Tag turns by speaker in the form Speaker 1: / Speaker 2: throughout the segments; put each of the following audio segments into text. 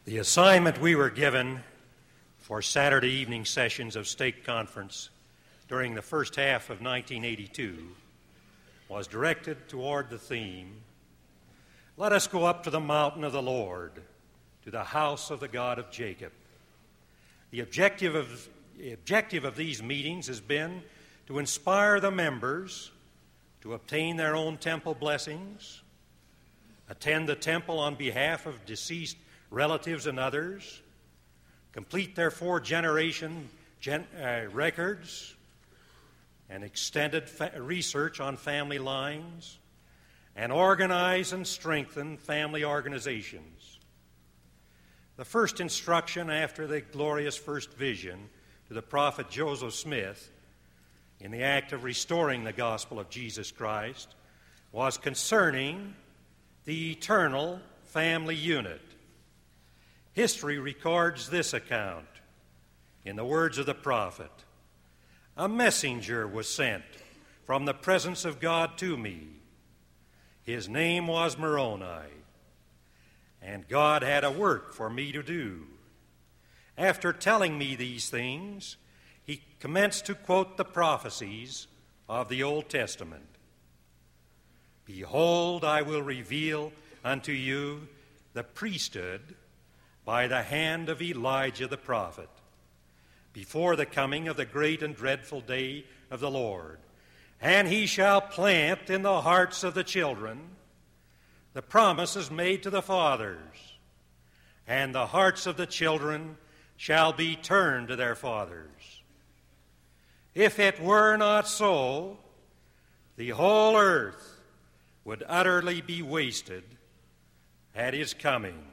Speaker 1: The assignment we were given for Saturday evening sessions of Stake Conference during the first half of 1982 was directed toward the theme, "Let us go up to the mountain of the Lord, to the house of the God of Jacob." The objective of these meetings has been to inspire the members to obtain their own temple blessings, attend the temple on behalf of deceased relatives and others, complete their four-generation records and extended research on family lines, and organize and strengthen family organizations. The first instruction after the glorious first vision to the prophet Joseph Smith in the act of restoring the gospel of Jesus Christ was concerning the eternal family unit. History records this account in the words of the prophet, "A messenger was sent from the presence of God to me. His name was Moroni, and God had a work for me to do." After telling me these things, he commenced to quote the prophecies of the Old Testament. "Behold, I will reveal unto you the priesthood by the hand of Elijah the prophet, before the coming of the great and dreadful day of the Lord. And he shall plant in the hearts of the children the promises made to the fathers, and the hearts of the children shall be turned to their fathers. If it were not so, the whole earth would utterly be wasted at his coming."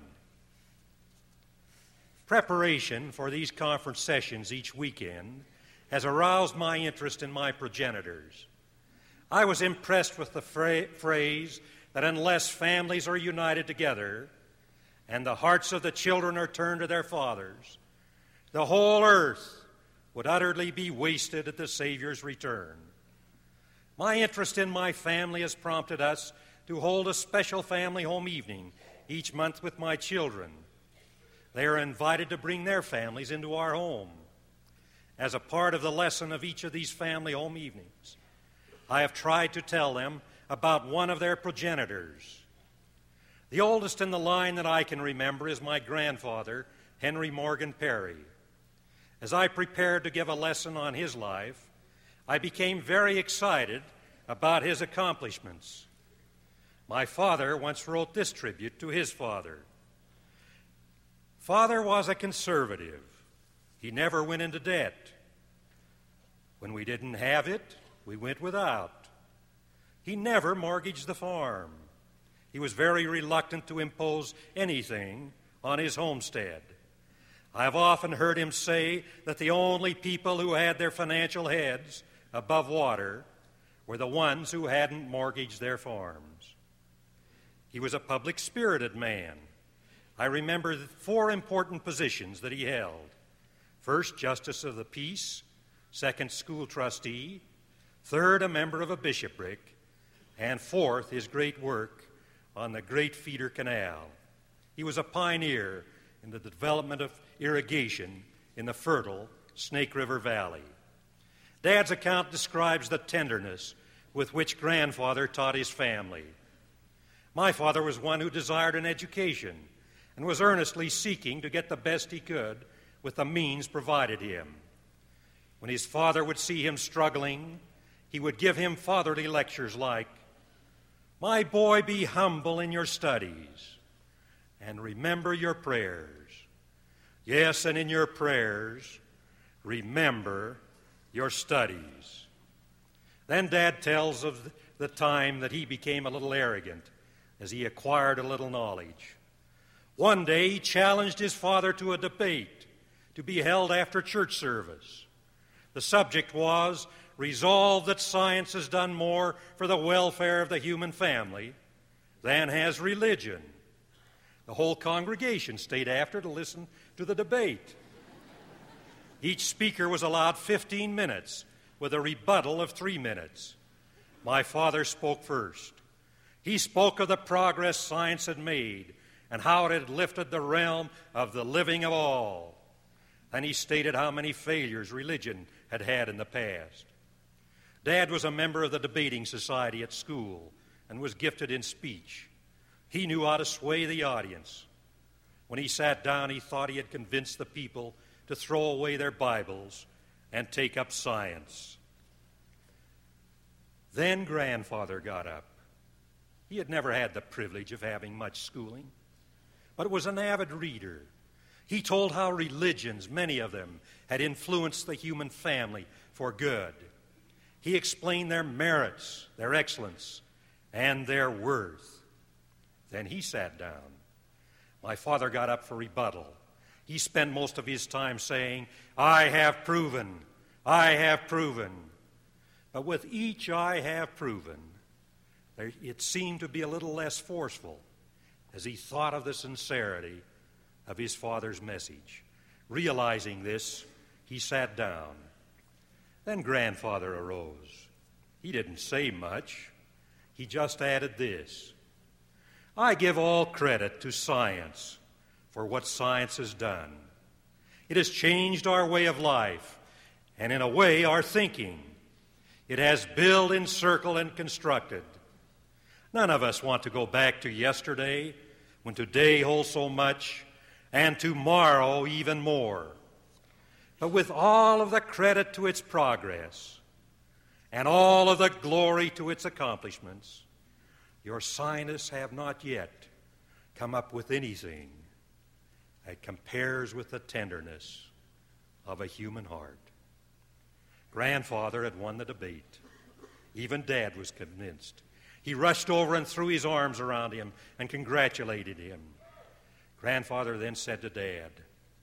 Speaker 1: Preparation for these conference sessions each weekend has aroused my interest in my progenitors. I was impressed with the phrase that unless families are united together and the hearts of the children are turned to their fathers, the whole earth would utterly be wasted at the Savior's return. My interest in my family has prompted us to hold a special family home evening each month with my children. They are invited to bring their families into our home. As a part of the lesson of each of these family home evenings, I have tried to tell them about one of their progenitors. The oldest in the line that I can remember is my grandfather, Henry Morgan Perry. As I prepared to give a lesson on his life, I became very excited about his accomplishments. My father once wrote this tribute to his father. "Father was a conservative. He never went into debt. When we didn't have it, we went without. He never mortgaged the farm. He was very reluctant to impose anything on his homestead. I have often heard him say that the only people who had their financial heads above water were the ones who hadn't mortgaged their farms. He was a public-spirited man. I remember 4 important positions that he held. First, Justice of the Peace. Second, school trustee. Third, a member of a bishopric. And fourth, his great work on the Great Feeder Canal. He was a pioneer in the development of irrigation in the fertile Snake River Valley. Dad's account describes the tenderness with which grandfather taught his family. My father was one who desired an education and was earnestly seeking to get the best he could with the means provided him. When his father would see him struggling, he would give him fatherly lectures like, "My boy, be humble in your studies, and remember your prayers. Yes, and in your prayers, remember your studies." Then Dad tells of the time that he became a little arrogant as he acquired a little knowledge. One day he challenged his father to a debate to be held after church service. The subject was, "Resolve that science has done more for the welfare of the human family than has religion." The whole congregation stayed after to listen to the debate. Each speaker was allowed 15 minutes with a rebuttal of 3 minutes. My father spoke first. He spoke of the progress science had made and how it had lifted the realm of the living of all. And he stated how many failures religion had had in the past. Dad was a member of the debating society at school and was gifted in speech. He knew how to sway the audience. When he sat down, he thought he had convinced the people to throw away their Bibles and take up science. Then Grandfather got up. He had never had the privilege of having much schooling, but was an avid reader. He told how religions, many of them, had influenced the human family for good. He explained their merits, their excellence, and their worth. Then he sat down. My father got up for rebuttal. He spent most of his time saying, "I have proven, I have proven." But with each "I have proven," it seemed to be a little less forceful as he thought of the sincerity of his father's message. Realizing this, he sat down. Then Grandfather arose. He didn't say much. He just added this: "I give all credit to science for what science has done. It has changed our way of life, and in a way our thinking. It has built, encircled, and constructed. None of us want to go back to yesterday, when today holds so much, and tomorrow even more. But with all of the credit to its progress, and all of the glory to its accomplishments, your scientists have not yet come up with anything that compares with the tenderness of a human heart." Grandfather had won the debate. Even Dad was convinced. He rushed over and threw his arms around him and congratulated him. Grandfather then said to Dad,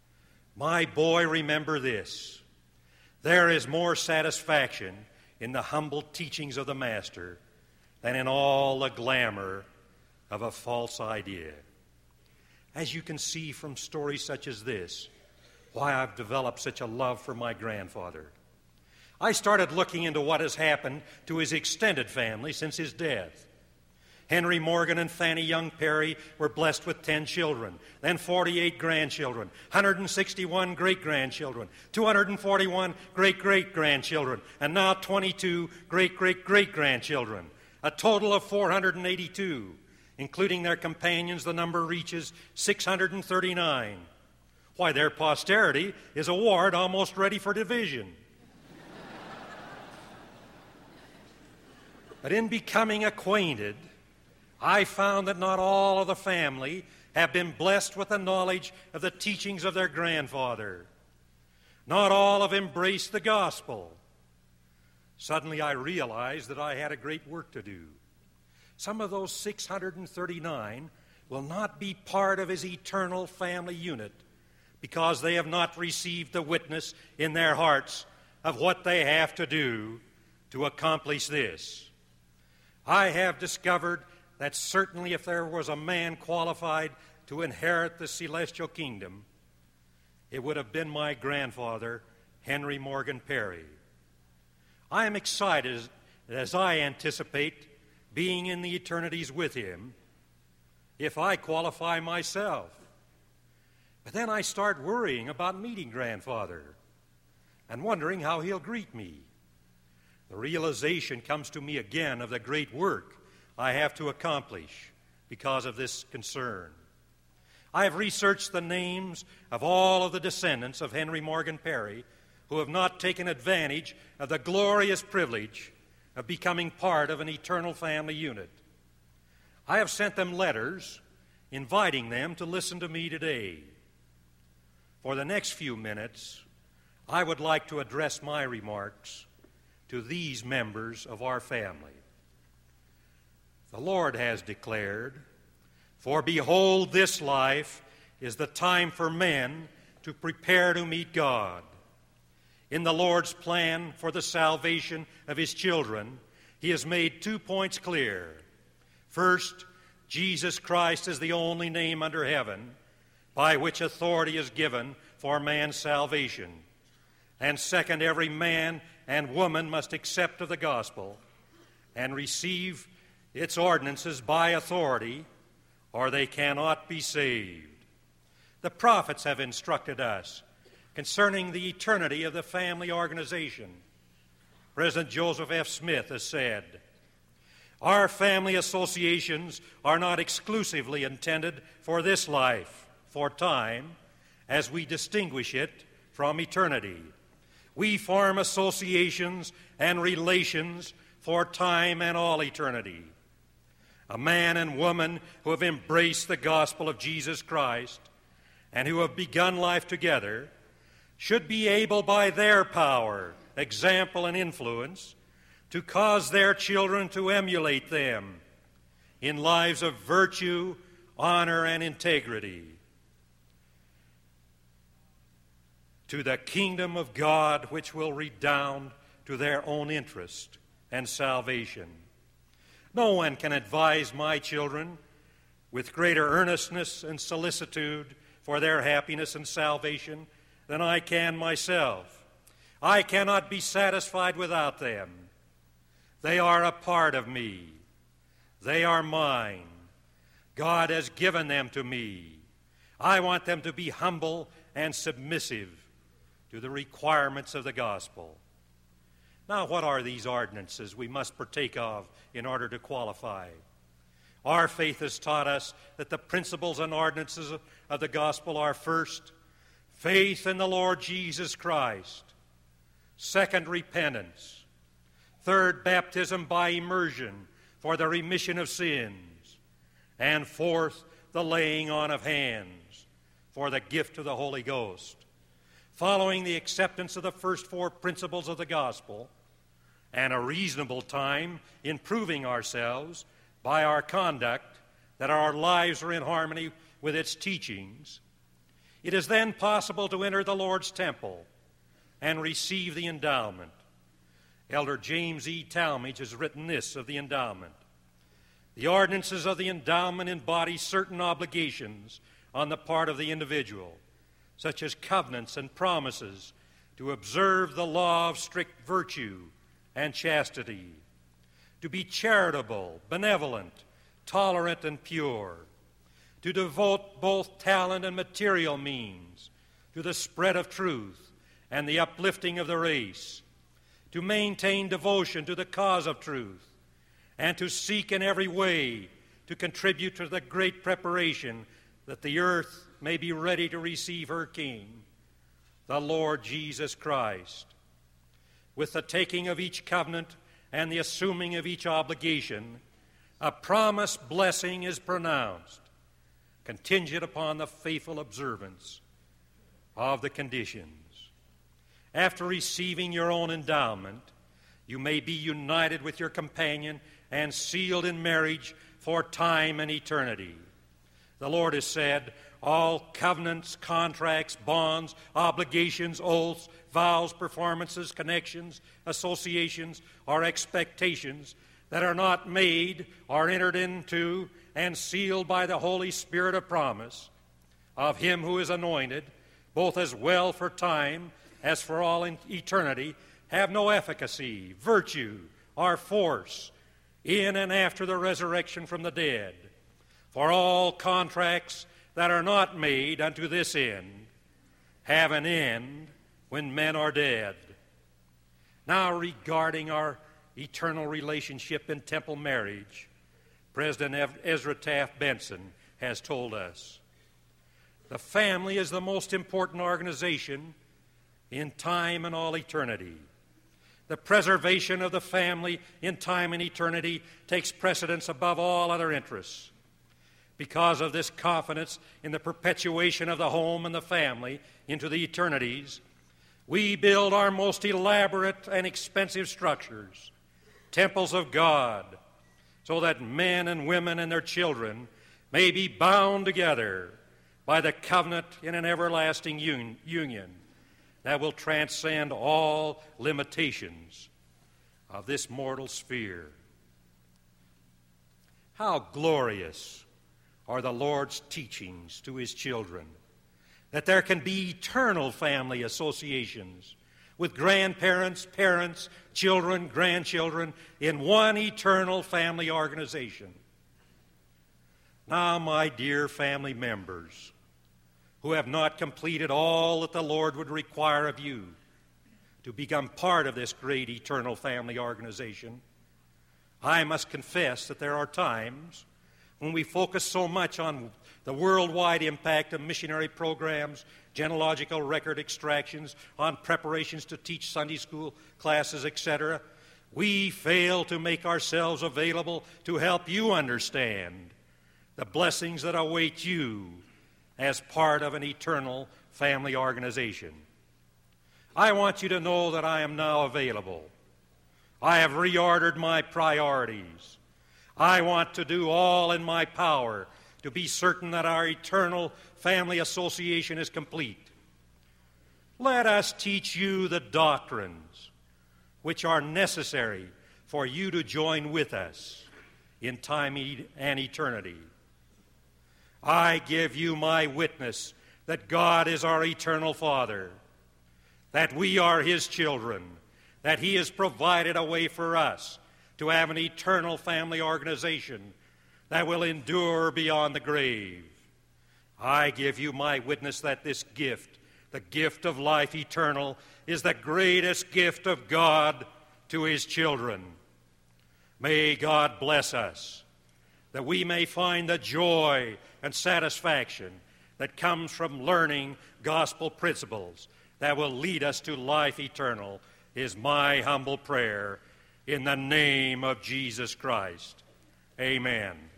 Speaker 1: "My boy, remember this. There is more satisfaction in the humble teachings of the Master than in all the glamour of a false idea." As you can see from stories such as this, why I've developed such a love for my grandfather. I started looking into what has happened to his extended family since his death. Henry Morgan and Fanny Young Perry were blessed with 10 children, then 48 grandchildren, 161 great-grandchildren, 241 great-great-grandchildren, and now 22 great-great-great-grandchildren, a total of 482. Including their companions, the number reaches 639. Why, their posterity is a ward almost ready for division. But in becoming acquainted, I found that not all of the family have been blessed with the knowledge of the teachings of their grandfather. Not all have embraced the gospel. Suddenly I realized that I had a great work to do. Some of those 639 will not be part of his eternal family unit because they have not received the witness in their hearts of what they have to do to accomplish this. I have discovered that certainly if there was a man qualified to inherit the celestial kingdom, it would have been my grandfather, Henry Morgan Perry. I am excited as I anticipate being in the eternities with him if I qualify myself. But then I start worrying about meeting Grandfather and wondering how he'll greet me. The realization comes to me again of the great work I have to accomplish because of this concern. I have researched the names of all of the descendants of Henry Morgan Perry who have not taken advantage of the glorious privilege of becoming part of an eternal family unit. I have sent them letters inviting them to listen to me today. For the next few minutes, I would like to address my remarks to these members of our family. The Lord has declared, "For behold, this life is the time for men to prepare to meet God." In the Lord's plan for the salvation of His children, He has made 2 points clear. First, Jesus Christ is the only name under heaven by which authority is given for man's salvation. And second, every man and woman must accept of the gospel and receive its ordinances by authority or they cannot be saved. The prophets have instructed us concerning the eternity of the family organization. President Joseph F. Smith has said, "Our family associations are not exclusively intended for this life, for time, as we distinguish it from eternity. We form associations and relations for time and all eternity. A man and woman who have embraced the gospel of Jesus Christ and who have begun life together should be able by their power, example, and influence to cause their children to emulate them in lives of virtue, honor, and integrity, to the kingdom of God, which will redound to their own interest and salvation. No one can advise my children with greater earnestness and solicitude for their happiness and salvation than I can myself. I cannot be satisfied without them. They are a part of me. They are mine. God has given them to me. I want them to be humble and submissive to the requirements of the gospel." Now, what are these ordinances we must partake of in order to qualify? Our faith has taught us that the principles and ordinances of the gospel are, first, faith in the Lord Jesus Christ; second, repentance; third, baptism by immersion for the remission of sins; and fourth, the laying on of hands for the gift of the Holy Ghost. Following the acceptance of the first four principles of the gospel and a reasonable time in proving ourselves by our conduct that our lives are in harmony with its teachings, it is then possible to enter the Lord's temple and receive the endowment. Elder James E. Talmage has written this of the endowment: "The ordinances of the endowment embody certain obligations on the part of the individual, such as covenants and promises to observe the law of strict virtue and chastity, to be charitable, benevolent, tolerant, and pure, to devote both talent and material means to the spread of truth and the uplifting of the race, to maintain devotion to the cause of truth, and to seek in every way to contribute to the great preparation that the earth may be ready to receive her King, the Lord Jesus Christ. With the taking of each covenant and the assuming of each obligation, a promised blessing is pronounced, contingent upon the faithful observance of the conditions. After receiving your own endowment, you may be united with your companion and sealed in marriage for time and eternity. The Lord has said, all covenants, contracts, bonds, obligations, oaths, vows, performances, connections, associations, or expectations that are not made are entered into and sealed by the Holy Spirit of promise of Him who is anointed, both as well for time as for all eternity, have no efficacy, virtue, or force in and after the resurrection from the dead. For all contracts that are not made unto this end have an end when men are dead. Now, regarding our eternal relationship in temple marriage, President Ezra Taft Benson has told us, "The family is the most important organization in time and all eternity. The preservation of the family in time and eternity takes precedence above all other interests. Because of this confidence in the perpetuation of the home and the family into the eternities, we build our most elaborate and expensive structures, temples of God, so that men and women and their children may be bound together by the covenant in an everlasting union that will transcend all limitations of this mortal sphere." How glorious are the Lord's teachings to His children, that there can be eternal family associations with grandparents, parents, children, grandchildren in one eternal family organization. Now, my dear family members, who have not completed all that the Lord would require of you to become part of this great eternal family organization, I must confess that there are times when we focus so much on the worldwide impact of missionary programs, genealogical record extractions, on preparations to teach Sunday school classes, etc., we fail to make ourselves available to help you understand the blessings that await you as part of an eternal family organization. I want you to know that I am now available. I have reordered my priorities. I want to do all in my power to be certain that our eternal family association is complete. Let us teach you the doctrines which are necessary for you to join with us in time and eternity. I give you my witness that God is our eternal Father, that we are His children, that He has provided a way for us to have an eternal family organization that will endure beyond the grave. I give you my witness that this gift, the gift of life eternal, is the greatest gift of God to His children. May God bless us, that we may find the joy and satisfaction that comes from learning gospel principles that will lead us to life eternal, is my humble prayer in the name of Jesus Christ. Amen.